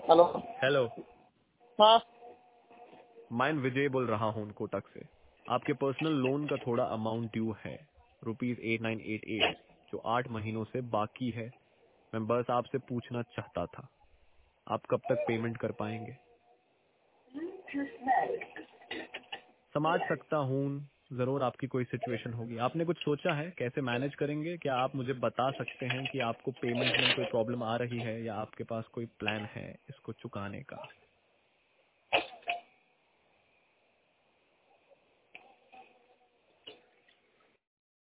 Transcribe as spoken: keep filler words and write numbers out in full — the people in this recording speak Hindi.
हेलो। हेलो, हाँ। मैं विजय बोल रहा हूँ कोटक से। आपके पर्सनल लोन का थोड़ा अमाउंट ड्यू है, rupees eight nine eight eight, जो आठ महीनों से बाकी है। मैं बस आपसे पूछना चाहता था, आप कब तक पेमेंट कर पाएंगे? समझ सकता हूँ, जरूर आपकी कोई सिचुएशन होगी। आपने कुछ सोचा है कैसे मैनेज करेंगे? क्या आप मुझे बता सकते हैं कि आपको पेमेंट में कोई प्रॉब्लम आ रही है या आपके पास कोई प्लान है इसको चुकाने का?